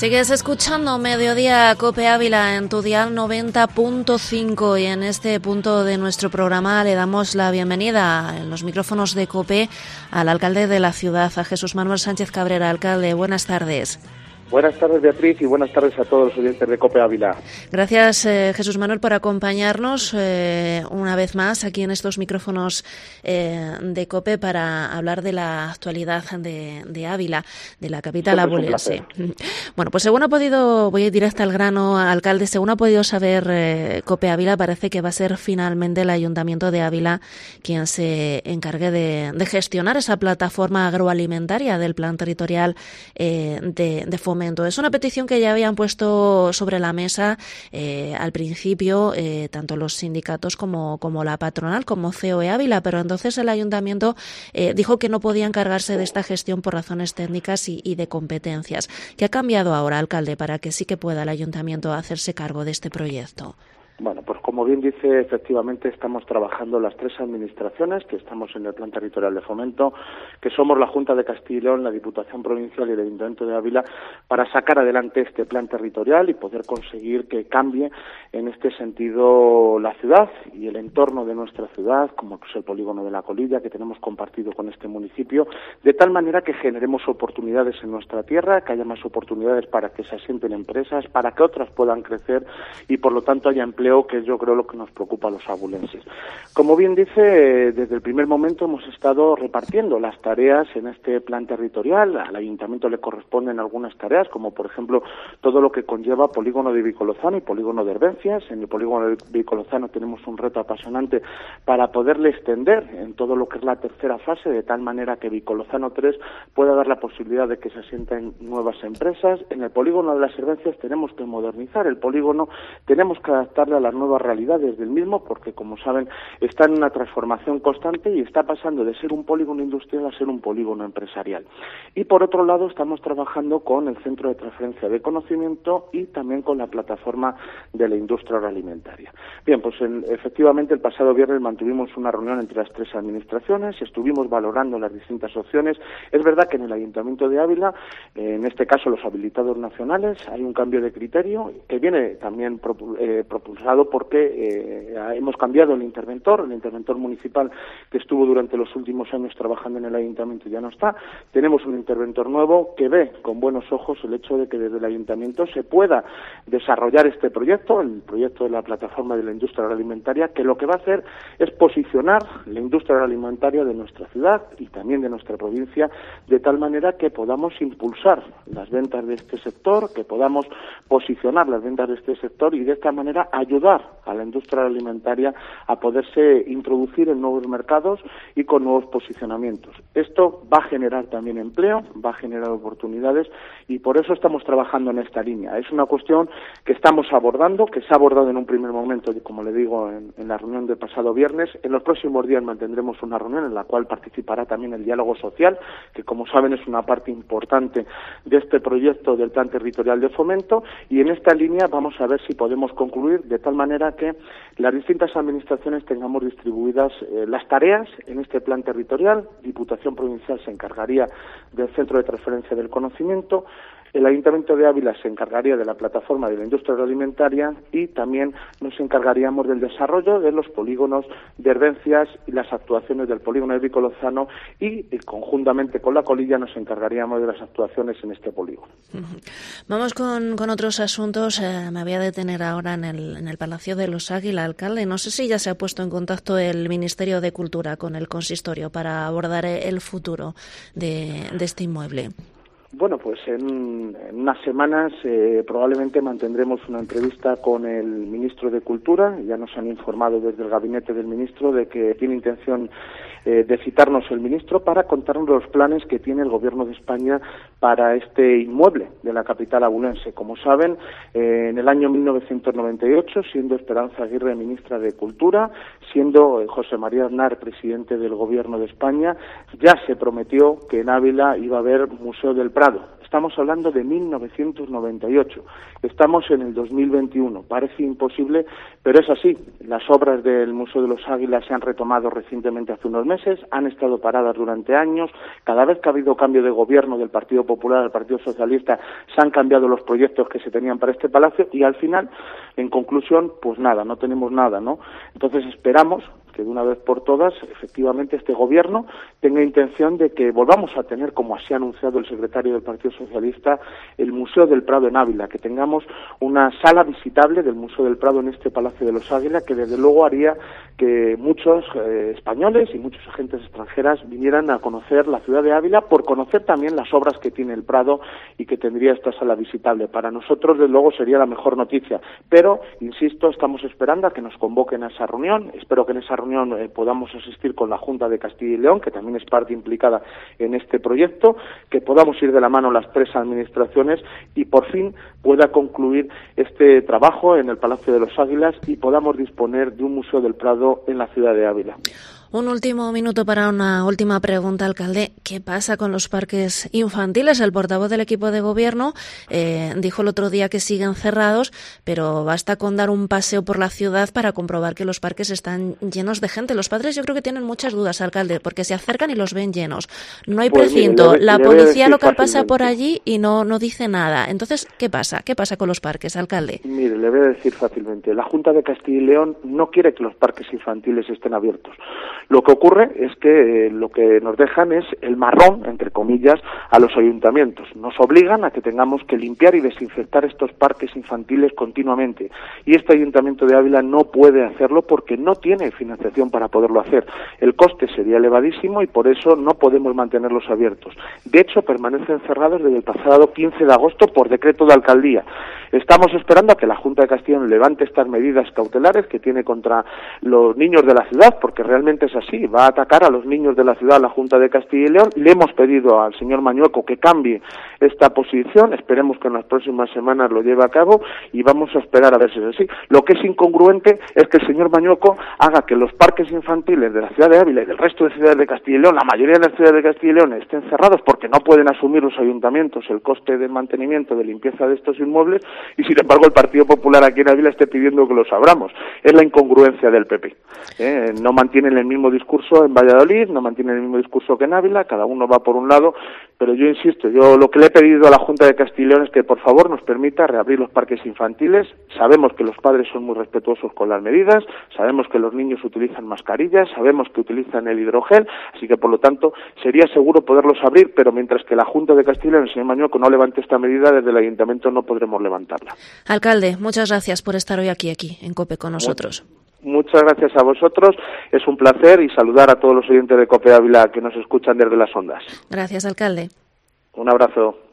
Sigues escuchando Mediodía Cope Ávila en tu dial 90.5 y en este punto de nuestro programa le damos la bienvenida en los micrófonos de Cope al alcalde de la ciudad, a Jesús Manuel Sánchez Cabrera. Alcalde, buenas tardes. Buenas tardes, Beatriz, y buenas tardes a todos los oyentes de COPE Ávila. Gracias, Jesús Manuel, por acompañarnos una vez más aquí en estos micrófonos de COPE para hablar de la actualidad de Ávila, de la capital abulense. Bueno, pues según ha podido, voy a ir directa al grano, alcalde, según ha podido saber COPE Ávila, parece que va a ser finalmente el Ayuntamiento de Ávila quien se encargue de gestionar esa plataforma agroalimentaria del Plan Territorial de Fomento. Es una petición que ya habían puesto sobre la mesa al principio tanto los sindicatos como la patronal, como COE Ávila, pero entonces el ayuntamiento dijo que no podía encargarse de esta gestión por razones técnicas y de competencias. ¿Qué ha cambiado ahora, alcalde, para que sí que pueda el ayuntamiento hacerse cargo de este proyecto? Bueno, pues como bien dice, efectivamente estamos trabajando las tres administraciones que estamos en el Plan Territorial de Fomento, que somos la Junta de Castilla y León, la Diputación Provincial y el Ayuntamiento de Ávila, para sacar adelante este plan territorial y poder conseguir que cambie en este sentido la ciudad y el entorno de nuestra ciudad, como pues el polígono de La Colilla, que tenemos compartido con este municipio, de tal manera que generemos oportunidades en nuestra tierra, que haya más oportunidades para que se asienten empresas, para que otras puedan crecer y por lo tanto haya empleo, que yo creo lo que nos preocupa a los abulenses. Como bien dice, desde el primer momento hemos estado repartiendo las tareas en este plan territorial. Al ayuntamiento le corresponden algunas tareas, como por ejemplo todo lo que conlleva polígono de Vicolozano y polígono de Herbencias. En el polígono de Vicolozano tenemos un reto apasionante para poderle extender en todo lo que es la tercera fase, de tal manera que Vicolozano 3 pueda dar la posibilidad de que se asienten nuevas empresas. En el polígono de las Herbencias tenemos que modernizar el polígono, tenemos que adaptarle a las nuevas realidades del mismo, porque como saben está en una transformación constante y está pasando de ser un polígono industrial a ser un polígono empresarial. Y por otro lado estamos trabajando con el Centro de Transferencia de Conocimiento y también con la plataforma de la industria agroalimentaria. Bien, pues efectivamente el pasado viernes mantuvimos una reunión entre las tres administraciones, estuvimos valorando las distintas opciones. Es verdad que en el Ayuntamiento de Ávila, en este caso los habilitados nacionales, hay un cambio de criterio que viene también propulsado porque hemos cambiado el interventor municipal que estuvo durante los últimos años trabajando en el ayuntamiento ya no está. Tenemos un interventor nuevo que ve con buenos ojos el hecho de que desde el ayuntamiento se pueda desarrollar este proyecto, el proyecto de la plataforma de la industria agroalimentaria, que lo que va a hacer es posicionar la industria agroalimentaria de nuestra ciudad y también de nuestra provincia, de tal manera que podamos impulsar las ventas de este sector, que podamos posicionar las ventas de este sector y de esta manera ayudar a la industria alimentaria a poderse introducir en nuevos mercados y con nuevos posicionamientos. Esto va a generar también empleo, va a generar oportunidades y por eso estamos trabajando en esta línea. Es una cuestión que estamos abordando, que se ha abordado en un primer momento, como le digo, en la reunión del pasado viernes. En los próximos días mantendremos una reunión en la cual participará también el diálogo social, que como saben es una parte importante de este proyecto del Plan Territorial de Fomento, y en esta línea vamos a ver si podemos concluir de tal manera que las distintas administraciones tengamos distribuidas las tareas en este plan territorial. Diputación Provincial se encargaría del Centro de Transferencia del Conocimiento, el Ayuntamiento de Ávila se encargaría de la plataforma de la industria agroalimentaria y también nos encargaríamos del desarrollo de los polígonos de Herbencias y las actuaciones del polígono de Vicolozano y conjuntamente con La Colilla nos encargaríamos de las actuaciones en este polígono. Vamos con otros asuntos. Me voy a detener ahora en el Palacio de los Águila, alcalde. No sé si ya se ha puesto en contacto el Ministerio de Cultura con el consistorio para abordar el futuro de este inmueble. Bueno, pues en unas semanas probablemente mantendremos una entrevista con el ministro de Cultura. Ya nos han informado desde el gabinete del ministro de que tiene intención de citarnos el ministro para contarnos los planes que tiene el Gobierno de España para este inmueble de la capital abulense. Como saben, en el año 1998, siendo Esperanza Aguirre ministra de Cultura, siendo José María Aznar presidente del Gobierno de España, ya se prometió que en Ávila iba a haber Museo del Prado. Estamos hablando de 1998. Estamos en el 2021. Parece imposible, pero es así. Las obras del Museo de los Águilas se han retomado recientemente hace unos meses, han estado paradas durante años. Cada vez que ha habido cambio de gobierno del Partido Popular al Partido Socialista, se han cambiado los proyectos que se tenían para este palacio y al final, en conclusión, pues nada, no tenemos nada, ¿no? Entonces esperamos que de una vez por todas, efectivamente, este gobierno tenga intención de que volvamos a tener, como así ha anunciado el secretario del Partido Socialista, el Museo del Prado en Ávila, que tengamos una sala visitable del Museo del Prado en este Palacio de los Águilas, que desde luego haría que muchos españoles y muchos agentes extranjeras vinieran a conocer la ciudad de Ávila, por conocer también las obras que tiene el Prado y que tendría esta sala visitable. Para nosotros, desde luego, sería la mejor noticia, pero, insisto, estamos esperando a que nos convoquen a esa reunión. Espero que en esa reunión podamos asistir con la Junta de Castilla y León, que también es parte implicada en este proyecto, que podamos ir de la mano las tres administraciones y por fin pueda concluir este trabajo en el Palacio de los Águilas y podamos disponer de un Museo del Prado en la ciudad de Ávila. Un último minuto para una última pregunta, alcalde. ¿Qué pasa con los parques infantiles? El portavoz del equipo de gobierno dijo el otro día que siguen cerrados, pero basta con dar un paseo por la ciudad para comprobar que los parques están llenos de gente. Los padres yo creo que tienen muchas dudas, alcalde, porque se acercan y los ven llenos. No hay precinto, la policía local pasa por allí y no dice nada. Entonces, ¿qué pasa? ¿Qué pasa con los parques, alcalde? Mire, le voy a decir fácilmente. La Junta de Castilla y León no quiere que los parques infantiles estén abiertos. Lo que ocurre es que lo que nos dejan es el marrón, entre comillas, a los ayuntamientos. Nos obligan a que tengamos que limpiar y desinfectar estos parques infantiles continuamente. Y este ayuntamiento de Ávila no puede hacerlo porque no tiene financiación para poderlo hacer. El coste sería elevadísimo y por eso no podemos mantenerlos abiertos. De hecho, permanecen cerrados desde el pasado 15 de agosto por decreto de alcaldía. Estamos esperando a que la Junta de Castilla y León levante estas medidas cautelares que tiene contra los niños de la ciudad, porque realmente es así, va a atacar a los niños de la ciudad la Junta de Castilla y León. Le hemos pedido al señor Mañueco que cambie esta posición, esperemos que en las próximas semanas lo lleve a cabo y vamos a esperar a ver si es así. Lo que es incongruente es que el señor Mañueco haga que los parques infantiles de la ciudad de Ávila y del resto de ciudades de Castilla y León, la mayoría de las ciudades de Castilla y León, estén cerrados porque no pueden asumir los ayuntamientos el coste del mantenimiento, de limpieza de estos inmuebles, y sin embargo el Partido Popular aquí en Ávila esté pidiendo que los abramos. Es la incongruencia del PP. No mantienen el mismo discurso en Valladolid, no mantienen el mismo discurso que en Ávila, cada uno va por un lado, pero yo insisto, yo lo que le he pedido a la Junta de Castilla y León es que por favor nos permita reabrir los parques infantiles. Sabemos que los padres son muy respetuosos con las medidas, sabemos que los niños utilizan mascarillas, sabemos que utilizan el hidrogel, así que por lo tanto sería seguro poderlos abrir, pero mientras que la Junta de Castilla y León, el señor Mañueco, no levante esta medida, desde el Ayuntamiento no podremos levantarla. Alcalde, muchas gracias por estar hoy aquí en COPE con nosotros. Muchas gracias a vosotros, es un placer, y saludar a todos los oyentes de COPE Ávila que nos escuchan desde las ondas. Gracias, alcalde. Un abrazo.